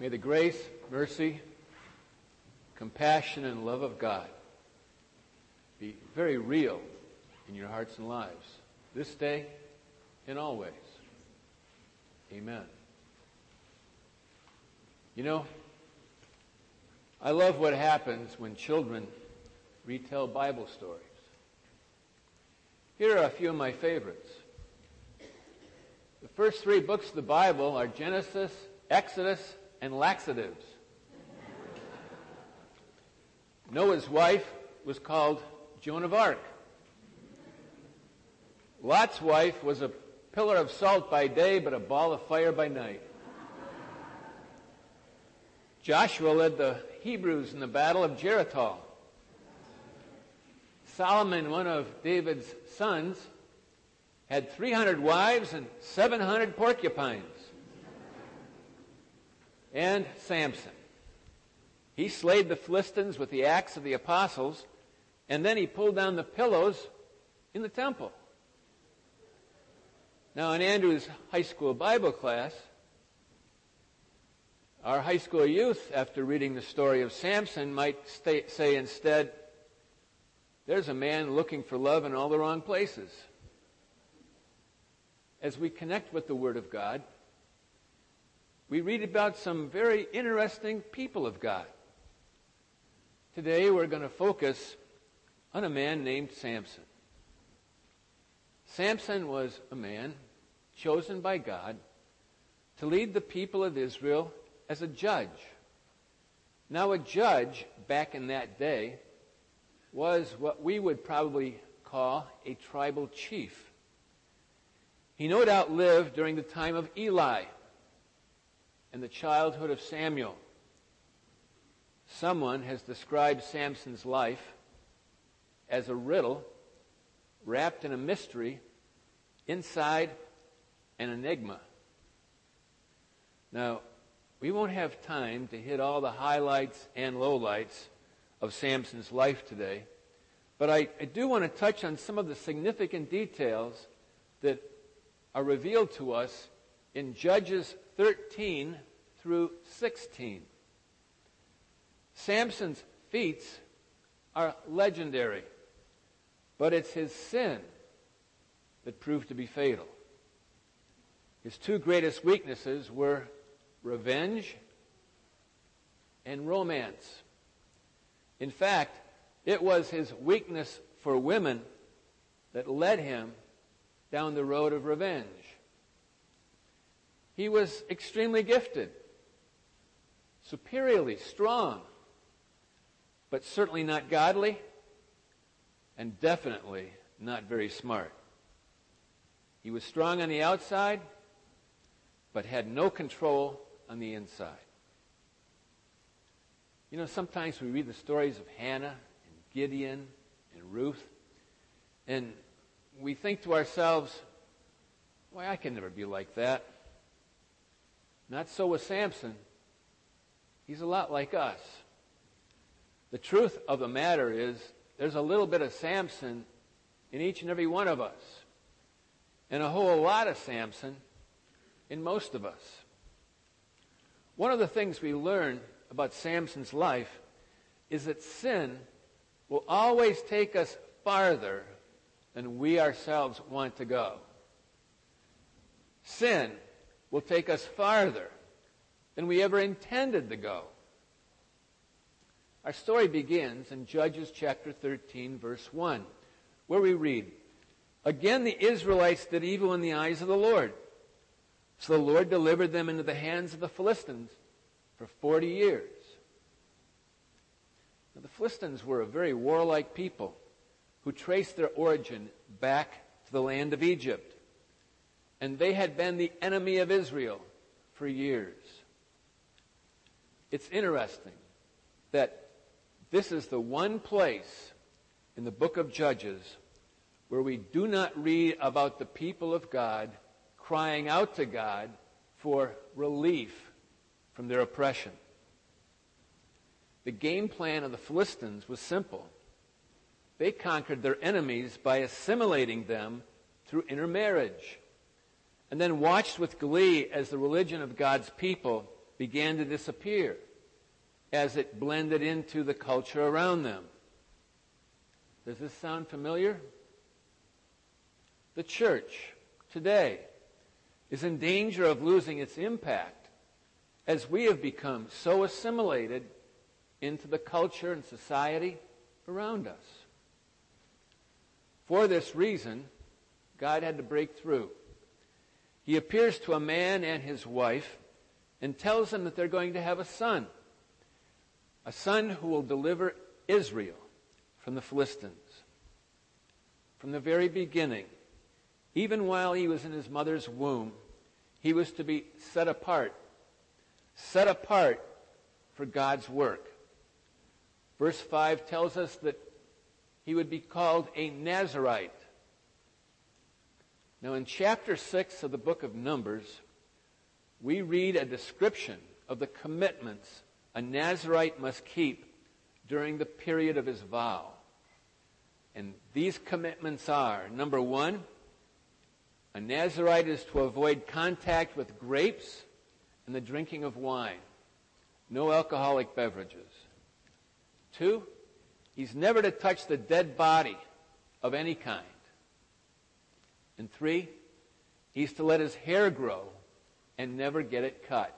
May the grace, mercy, compassion, and love of God be very real in your hearts and lives this day and always. Amen. You know, I love what happens when children retell Bible stories. Here are a few of my favorites. The first 3 books of the Bible are Genesis, Exodus, and Laxatives. Noah's wife was called Joan of Arc. Lot's wife was a pillar of salt by day, but a ball of fire by night. Joshua led the Hebrews in the Battle of Jericho. Solomon, one of David's sons, had 300 wives and 700 porcupines. And Samson. He slayed the Philistines with the axe of the apostles, and then he pulled down the pillars in the temple. Now, in Andrew's high school Bible class, our high school youth, after reading the story of Samson, might say instead, there's a man looking for love in all the wrong places. As we connect with the Word of God, we read about some very interesting people of God. Today we're going to focus on a man named Samson. Samson was a man chosen by God to lead the people of Israel as a judge. Now, a judge back in that day was what we would probably call a tribal chief. He no doubt lived during the time of Eli and the childhood of Samuel. Someone has described Samson's life as a riddle wrapped in a mystery, inside an enigma. Now, we won't have time to hit all the highlights and lowlights of Samson's life today, but I do want to touch on some of the significant details that are revealed to us in Judges 13 through 16. Samson's feats are legendary, but it's his sin that proved to be fatal. His 2 greatest weaknesses were revenge and romance. In fact, it was his weakness for women that led him down the road of revenge. He was extremely gifted, superiorly strong, but certainly not godly, and definitely not very smart. He was strong on the outside, but had no control on the inside. You know, sometimes we read the stories of Hannah and Gideon and Ruth, and we think to ourselves, why, I can never be like that. Not so with Samson. He's a lot like us. The truth of the matter is, there's a little bit of Samson in each and every one of us, and a whole lot of Samson in most of us. One of the things we learn about Samson's life is that sin will always take us farther than we ourselves want to go. Sin will take us farther than we ever intended to go. Our story begins in Judges chapter 13, verse 1, where we read, "Again the Israelites did evil in the eyes of the Lord. So the Lord delivered them into the hands of the Philistines for 40 years. Now, the Philistines were a very warlike people who traced their origin back to the land of Egypt. And they had been the enemy of Israel for years. It's interesting that this is the one place in the book of Judges where we do not read about the people of God crying out to God for relief from their oppression. The game plan of the Philistines was simple. They conquered their enemies by assimilating them through intermarriage, and then watched with glee as the religion of God's people began to disappear as it blended into the culture around them. Does this sound familiar? The church today is in danger of losing its impact as we have become so assimilated into the culture and society around us. For this reason, God had to break through. He appears to a man and his wife and tells them that they're going to have a son who will deliver Israel from the Philistines. From the very beginning, even while he was in his mother's womb, he was to be set apart for God's work. Verse 5 tells us that he would be called a Nazirite. Now in chapter 6 of the book of Numbers, we read a description of the commitments a Nazirite must keep during the period of his vow. And these commitments are, number 1, a Nazirite is to avoid contact with grapes and the drinking of wine. No alcoholic beverages. 2, he's never to touch the dead body of any kind. And 3, he's to let his hair grow and never get it cut.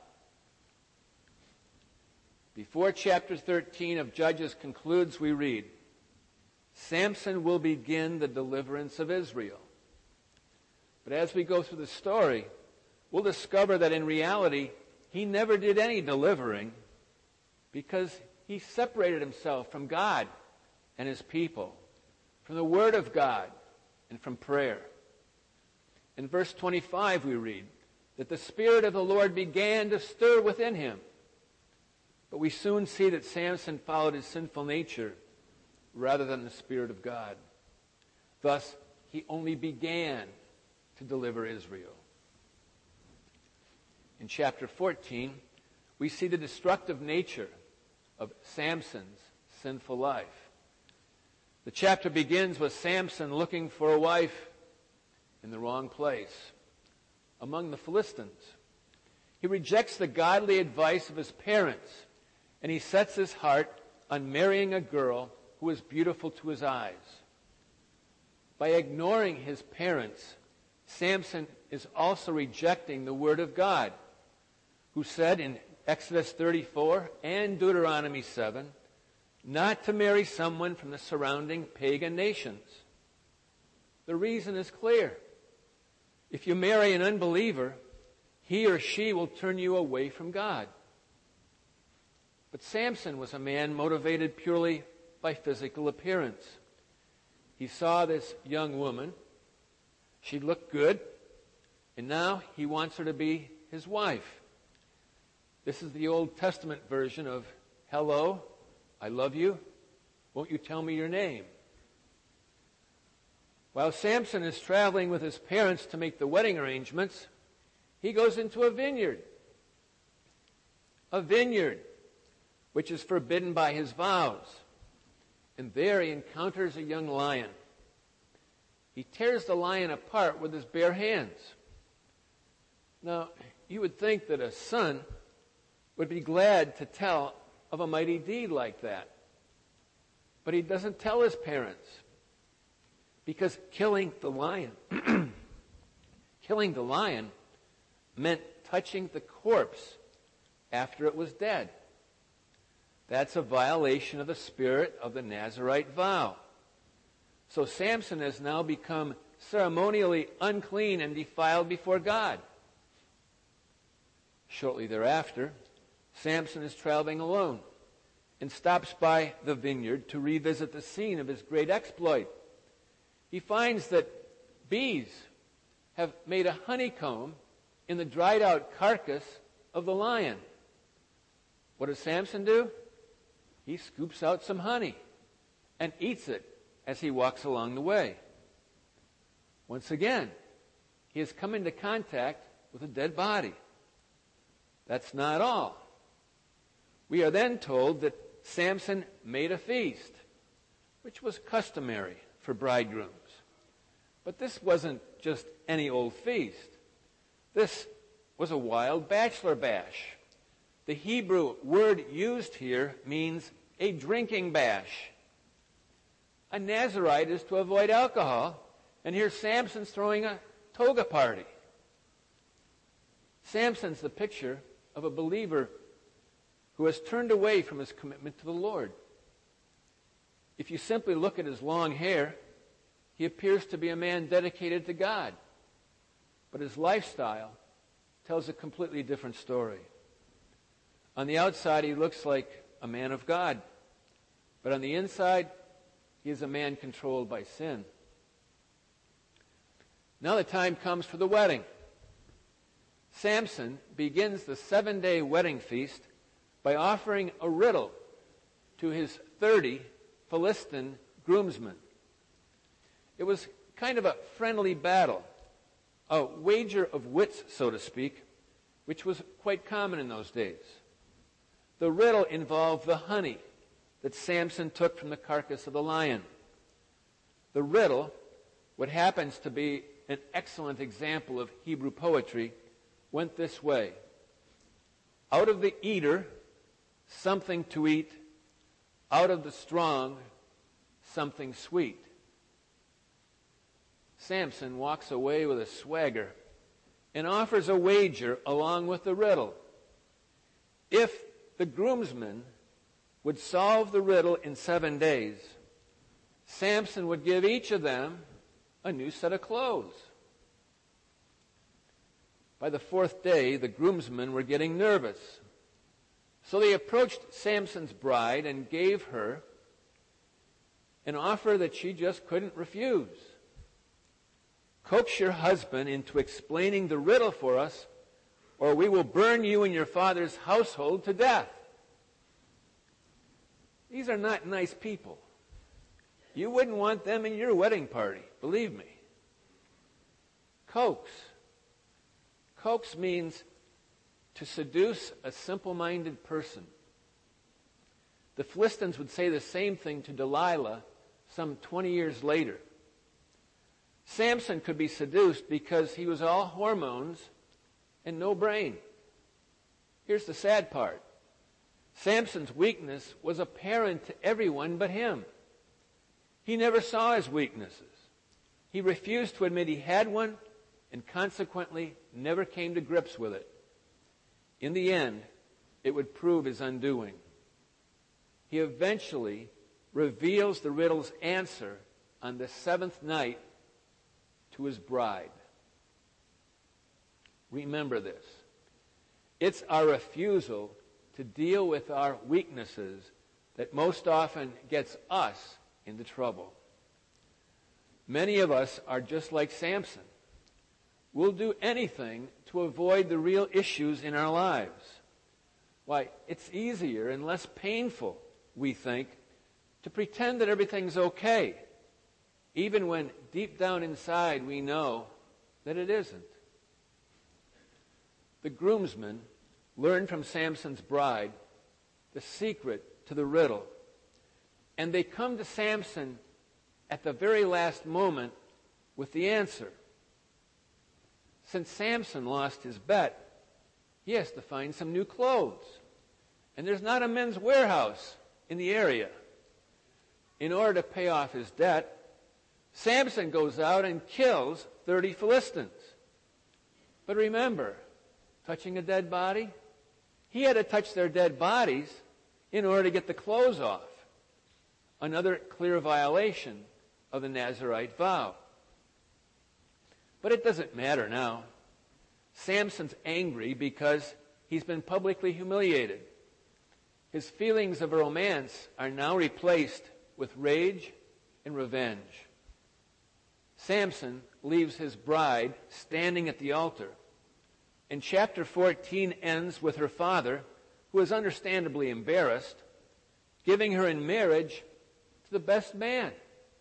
Before chapter 13 of Judges concludes, we read, Samson will begin the deliverance of Israel. But as we go through the story, we'll discover that in reality, he never did any delivering because he separated himself from God and his people, from the Word of God and from prayer. In verse 25 we read that the Spirit of the Lord began to stir within him. But we soon see that Samson followed his sinful nature rather than the Spirit of God. Thus, he only began to deliver Israel. In chapter 14, we see the destructive nature of Samson's sinful life. The chapter begins with Samson looking for a wife in the wrong place, among the Philistines. He rejects the godly advice of his parents, and he sets his heart on marrying a girl who is beautiful to his eyes. By ignoring his parents, Samson is also rejecting the Word of God, who said in Exodus 34 and Deuteronomy 7, not to marry someone from the surrounding pagan nations. The reason is clear. If you marry an unbeliever, he or she will turn you away from God. But Samson was a man motivated purely by physical appearance. He saw this young woman. She looked good, and now he wants her to be his wife. This is the Old Testament version of, hello, I love you. Won't you tell me your name? While Samson is traveling with his parents to make the wedding arrangements, he goes into a vineyard. A vineyard, which is forbidden by his vows. And there he encounters a young lion. He tears the lion apart with his bare hands. Now, you would think that a son would be glad to tell of a mighty deed like that. But he doesn't tell his parents. Because killing the lion meant touching the corpse after it was dead. That's a violation of the spirit of the Nazirite vow. So Samson has now become ceremonially unclean and defiled before God. Shortly thereafter, Samson is traveling alone and stops by the vineyard to revisit the scene of his great exploit. He finds that bees have made a honeycomb in the dried out carcass of the lion. What does Samson do? He scoops out some honey and eats it as he walks along the way. Once again, he has come into contact with a dead body. That's not all. We are then told that Samson made a feast, which was customary for bridegrooms. But this wasn't just any old feast. This was a wild bachelor bash, The Hebrew word used here means a drinking bash. A Nazirite is to avoid alcohol, and here Samson's throwing a toga party. Samson's the picture of a believer who has turned away from his commitment to the Lord. If you simply look at his long hair, he appears to be a man dedicated to God. But his lifestyle tells a completely different story. On the outside, he looks like a man of God. But on the inside, he is a man controlled by sin. Now the time comes for the wedding. Samson begins the 7-day wedding feast by offering a riddle to his 30 Philistine groomsmen. It was kind of a friendly battle, a wager of wits, so to speak, which was quite common in those days. The riddle involved the honey that Samson took from the carcass of the lion. The riddle, what happens to be an excellent example of Hebrew poetry, went this way. Out of the eater, something to eat. Out of the strong, something sweet. Samson walks away with a swagger and offers a wager along with the riddle. If the groomsmen would solve the riddle in 7 days, Samson would give each of them a new set of clothes. By the 4th day, the groomsmen were getting nervous. So they approached Samson's bride and gave her an offer that she just couldn't refuse. Coax your husband into explaining the riddle for us, or we will burn you and your father's household to death. These are not nice people. You wouldn't want them in your wedding party, believe me. Coax. Coax means to seduce a simple-minded person. The Philistines would say the same thing to Delilah some 20 years later. Samson could be seduced because he was all hormones and no brain. Here's the sad part. Samson's weakness was apparent to everyone but him. He never saw his weaknesses. He refused to admit he had one and consequently never came to grips with it. In the end, it would prove his undoing. He eventually reveals the riddle's answer on the 7th night to his bride. Remember this. It's our refusal to deal with our weaknesses that most often gets us into trouble. Many of us are just like Samson. We'll do anything to avoid the real issues in our lives. Why, it's easier and less painful, we think, to pretend that everything's okay, even when deep down inside we know that it isn't. The groomsmen learned from Samson's bride the secret to the riddle, and they come to Samson at the very last moment with the answer. Since Samson lost his bet, he has to find some new clothes. And there's not a men's warehouse in the area. In order to pay off his debt, Samson goes out and kills 30 Philistines. But remember, touching a dead body? He had to touch their dead bodies in order to get the clothes off. Another clear violation of the Nazirite vow. But it doesn't matter now. Samson's angry because he's been publicly humiliated. His feelings of romance are now replaced with rage and revenge. Samson leaves his bride standing at the altar. And chapter 14 ends with her father, who is understandably embarrassed, giving her in marriage to the best man.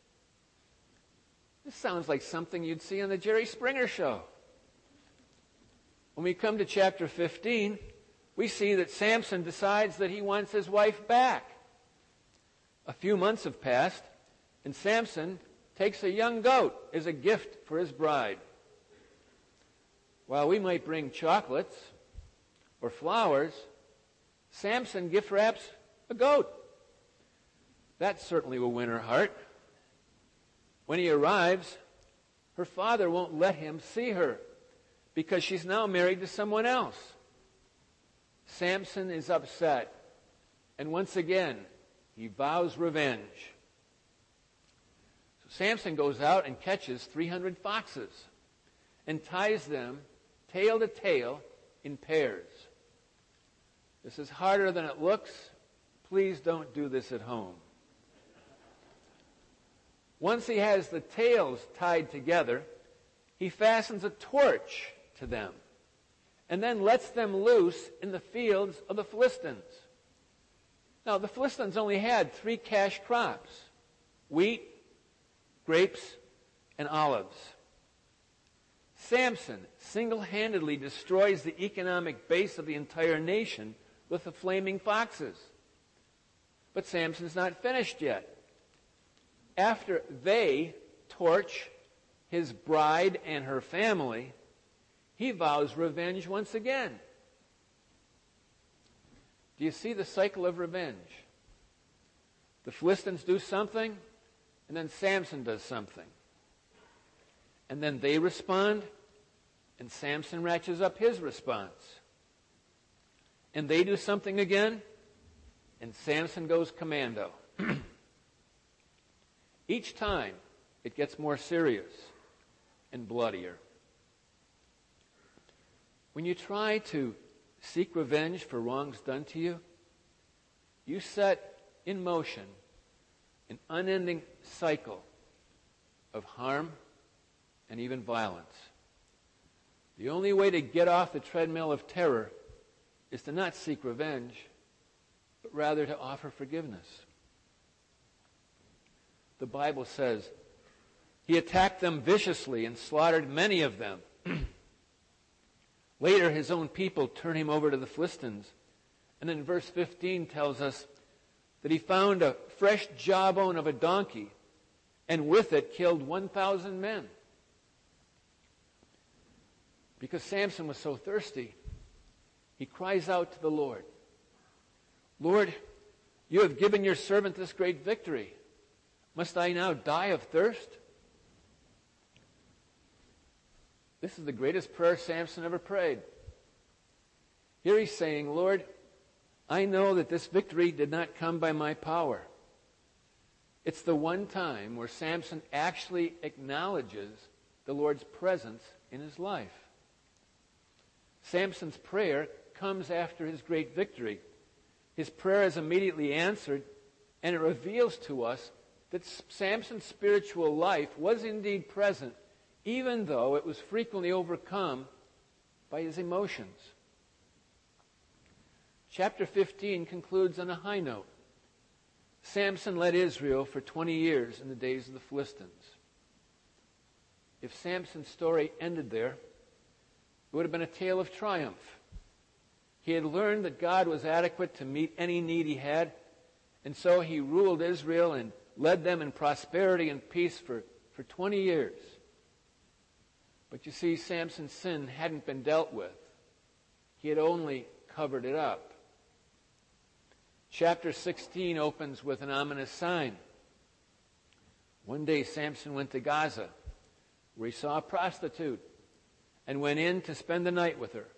This sounds like something you'd see on the Jerry Springer Show. When we come to chapter 15, we see that Samson decides that he wants his wife back. A few months have passed, and Samson takes a young goat as a gift for his bride. While we might bring chocolates or flowers, Samson gift wraps a goat. That certainly will win her heart. When he arrives, her father won't let him see her because she's now married to someone else. Samson is upset, and once again, he vows revenge. So Samson goes out and catches 300 foxes and ties them tail to tail in pairs. This is harder than it looks. Please don't do this at home. Once he has the tails tied together, he fastens a torch to them and then lets them loose in the fields of the Philistines. Now, the Philistines only had 3 cash crops: wheat, grapes, and olives. Samson single-handedly destroys the economic base of the entire nation with the flaming foxes. But Samson's not finished yet. After they torch his bride and her family, he vows revenge once again. Do you see the cycle of revenge? The Philistines do something, and then Samson does something. And then they respond, and Samson ratchets up his response. And they do something again, and Samson goes commando. Each time, it gets more serious and bloodier. When you try to seek revenge for wrongs done to you, you set in motion an unending cycle of harm and even violence. The only way to get off the treadmill of terror is to not seek revenge, but rather to offer forgiveness. The Bible says, he attacked them viciously and slaughtered many of them. Later, his own people turn him over to the Philistines. And then verse 15 tells us that he found a fresh jawbone of a donkey and with it killed 1,000 men. Because Samson was so thirsty, he cries out to the Lord, "Lord, you have given your servant this great victory. Must I now die of thirst?" This is the greatest prayer Samson ever prayed. Here he's saying, "Lord, I know that this victory did not come by my power." It's the one time where Samson actually acknowledges the Lord's presence in his life. Samson's prayer comes after his great victory. His prayer is immediately answered, and it reveals to us that Samson's spiritual life was indeed present, even though it was frequently overcome by his emotions. Chapter 15 concludes on a high note. Samson led Israel for 20 years in the days of the Philistines. If Samson's story ended there, it would have been a tale of triumph. He had learned that God was adequate to meet any need he had, and so he ruled Israel and led them in prosperity and peace for 20 years. But you see, Samson's sin hadn't been dealt with. He had only covered it up. Chapter 16 opens with an ominous sign. One day Samson went to Gaza, where he saw a prostitute, and went in to spend the night with her.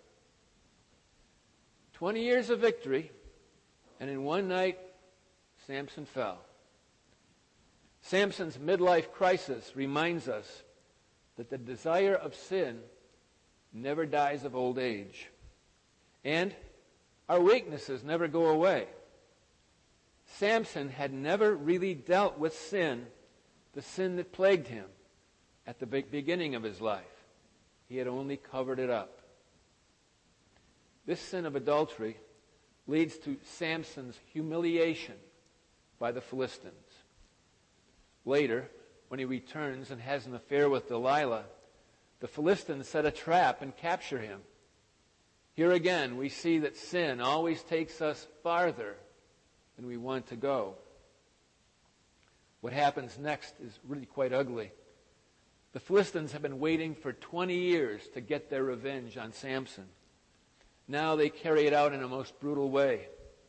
20 years of victory, and in one night, Samson fell. Samson's midlife crisis reminds us that the desire of sin never dies of old age. And our weaknesses never go away. Samson had never really dealt with sin, the sin that plagued him at the beginning of his life. He had only covered it up. This sin of adultery leads to Samson's humiliation by the Philistines. Later, when he returns and has an affair with Delilah, the Philistines set a trap and capture him. Here again, we see that sin always takes us farther than we want to go. What happens next is really quite ugly. The Philistines have been waiting for 20 years to get their revenge on Samson. Now they carry it out in a most brutal way.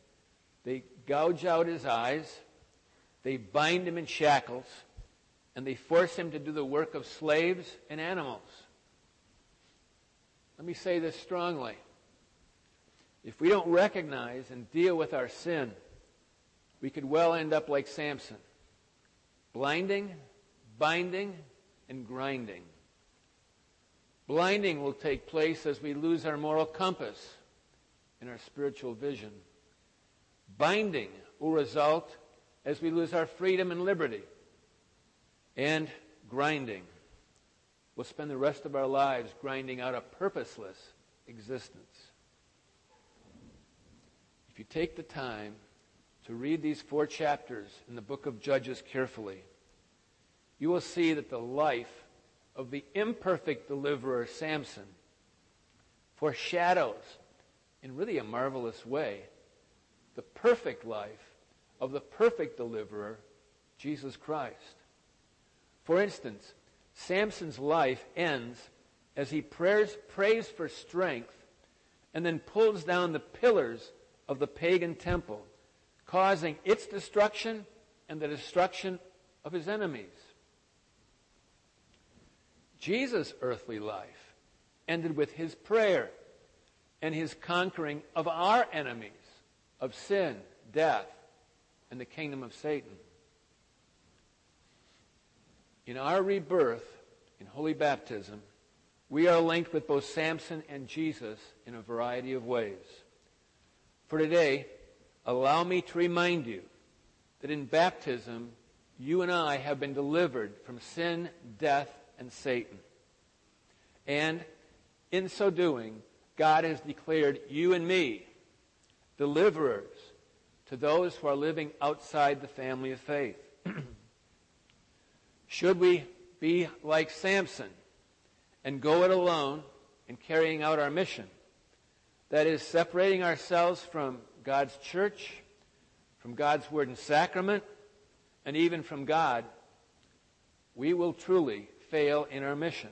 They gouge out his eyes, they bind him in shackles, and they force him to do the work of slaves and animals. Let me say this strongly. If we don't recognize and deal with our sin, we could well end up like Samson, blinding, binding, and grinding. Blinding will take place as we lose our moral compass and our spiritual vision. Binding will result as we lose our freedom and liberty. And grinding. We'll spend the rest of our lives grinding out a purposeless existence. If you take the time to read these 4 chapters in the book of Judges carefully, you will see that the life of the imperfect deliverer Samson foreshadows, in really a marvelous way, the perfect life of the perfect deliverer, Jesus Christ. For instance, Samson's life ends as he prays for strength and then pulls down the pillars of the pagan temple, causing its destruction and the destruction of his enemies. Jesus' earthly life ended with his prayer and his conquering of our enemies, of sin, death, and the kingdom of Satan. In our rebirth, in holy baptism, we are linked with both Samson and Jesus in a variety of ways. For today, allow me to remind you that in baptism, you and I have been delivered from sin, death, and Satan. And in so doing, God has declared you and me deliverers to those who are living outside the family of faith. Should we be like Samson and go it alone in carrying out our mission, that is, separating ourselves from God's church, from God's word and sacrament, and even from God, we will truly fail in our mission.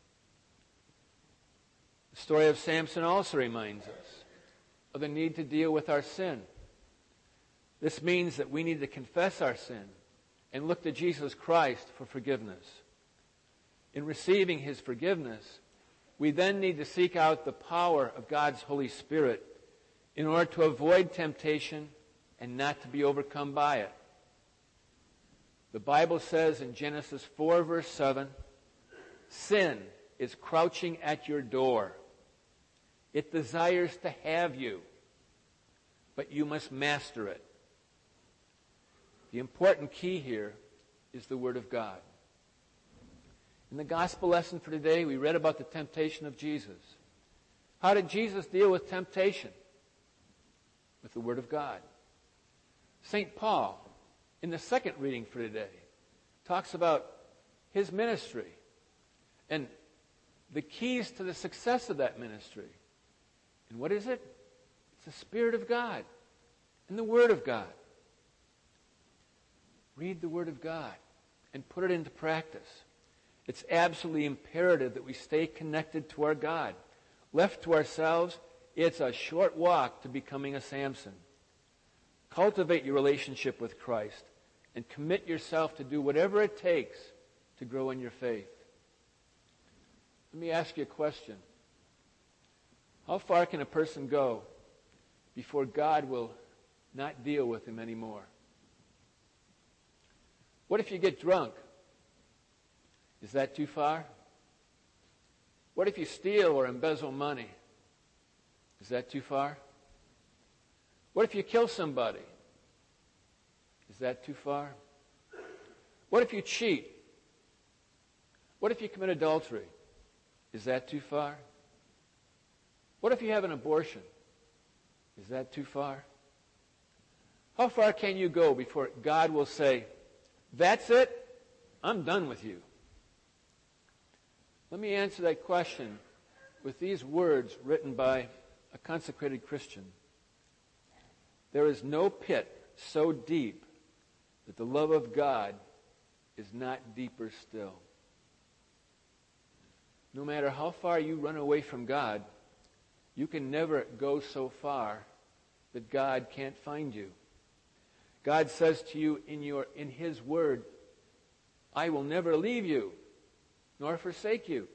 The story of Samson also reminds us of the need to deal with our sin. This means that we need to confess our sin and look to Jesus Christ for forgiveness. In receiving his forgiveness, we then need to seek out the power of God's Holy Spirit in order to avoid temptation and not to be overcome by it. The Bible says in Genesis 4, verse 7, sin is crouching at your door. It desires to have you, but you must master it. The important key here is the Word of God. In the gospel lesson for today, we read about the temptation of Jesus. How did Jesus deal with temptation? With the Word of God. St. Paul, in the second reading for today, talks about his ministry and the keys to the success of that ministry. And what is it? It's the Spirit of God and the Word of God. Read the Word of God and put it into practice. It's absolutely imperative that we stay connected to our God. Left to ourselves, it's a short walk to becoming a Samson. Cultivate your relationship with Christ and commit yourself to do whatever it takes to grow in your faith. Let me ask you a question. How far can a person go before God will not deal with him anymore? What if you get drunk? Is that too far? What if you steal or embezzle money? Is that too far? What if you kill somebody? Is that too far? What if you cheat? What if you commit adultery? Is that too far? What if you have an abortion? Is that too far? How far can you go before God will say, "That's it, I'm done with you"? Let me answer that question with these words written by a consecrated Christian. There is no pit so deep that the love of God is not deeper still. No matter how far you run away from God, you can never go so far that God can't find you. God says to you in His Word, I will never leave you, nor forsake you.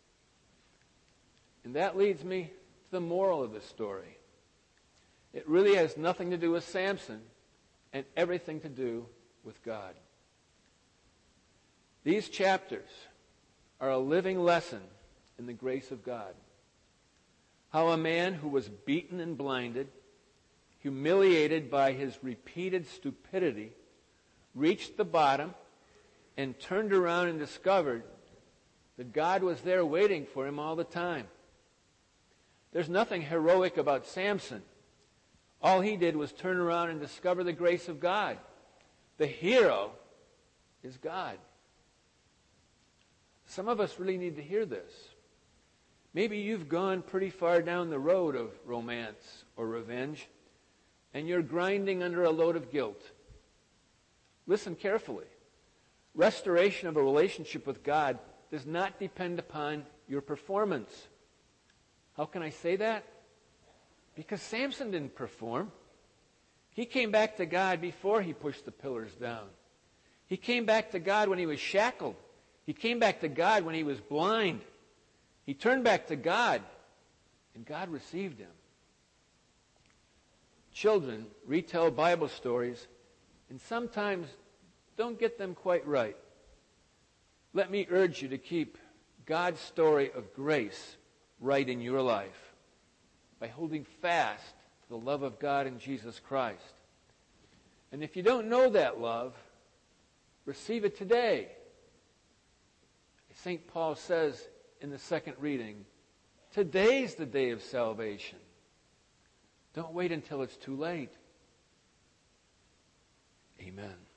And that leads me to the moral of the story. It really has nothing to do with Samson and everything to do with God. These chapters are a living lesson in the grace of God. How a man who was beaten and blinded, humiliated by his repeated stupidity, reached the bottom and turned around and discovered that God was there waiting for him all the time. There's nothing heroic about Samson. All he did was turn around and discover the grace of God. The hero is God. Some of us really need to hear this. Maybe you've gone pretty far down the road of romance or revenge, and you're grinding under a load of guilt. Listen carefully. Restoration of a relationship with God does not depend upon your performance. How can I say that? Because Samson didn't perform. He came back to God before he pushed the pillars down. He came back to God when he was shackled. He came back to God when he was blind. He turned back to God, and God received him. Children retell Bible stories and sometimes don't get them quite right. Let me urge you to keep God's story of grace right in your life by holding fast to the love of God in Jesus Christ. And if you don't know that love, receive it today. St. Paul says in the second reading, today's the day of salvation. Don't wait until it's too late. Amen.